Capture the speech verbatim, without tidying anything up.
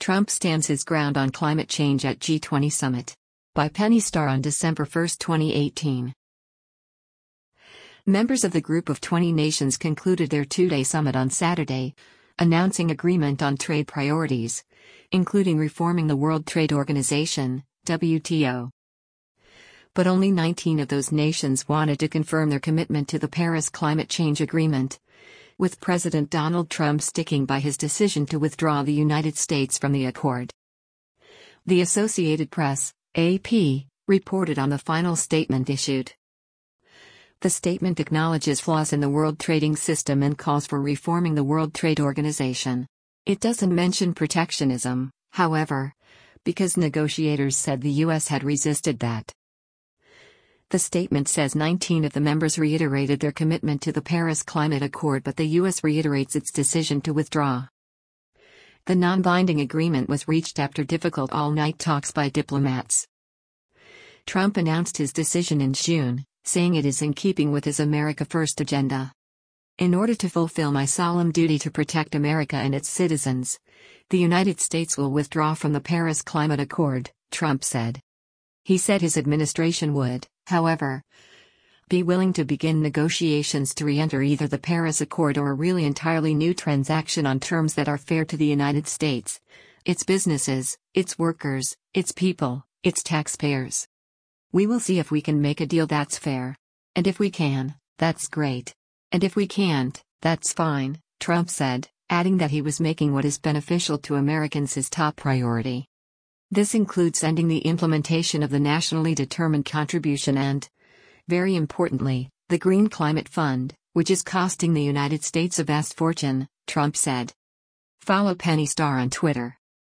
Trump stands his ground on climate change at G twenty summit. By Penny Starr on December first, twenty eighteen. Members of the group of twenty nations concluded their two-day summit on Saturday, announcing agreement on trade priorities, including reforming the World Trade Organization, W T O. But only nineteen of those nations wanted to confirm their commitment to the Paris Climate Change Agreement, with President Donald Trump sticking by his decision to withdraw the United States from the accord. The Associated Press, A P, reported on the final statement issued. The statement acknowledges flaws in the world trading system and calls for reforming the World Trade Organization. It doesn't mention protectionism, however, because negotiators said the U S had resisted that. The statement says nineteen of the members reiterated their commitment to the Paris Climate Accord, but the U S reiterates its decision to withdraw. The non-binding agreement was reached after difficult all-night talks by diplomats. Trump announced his decision in June, saying it is in keeping with his America First agenda. In order to fulfill my solemn duty to protect America and its citizens, the United States will withdraw from the Paris Climate Accord, Trump said. He said his administration would, however, be willing to begin negotiations to re-enter either the Paris Accord or a really entirely new transaction on terms that are fair to the United States, its businesses, its workers, its people, its taxpayers. We will see if we can make a deal that's fair. And if we can, that's great. And if we can't, that's fine, Trump said, adding that he was making what is beneficial to Americans his top priority. This includes ending the implementation of the nationally determined contribution and, very importantly, the Green Climate Fund, which is costing the United States a vast fortune, Trump said. Follow Penny Starr on Twitter.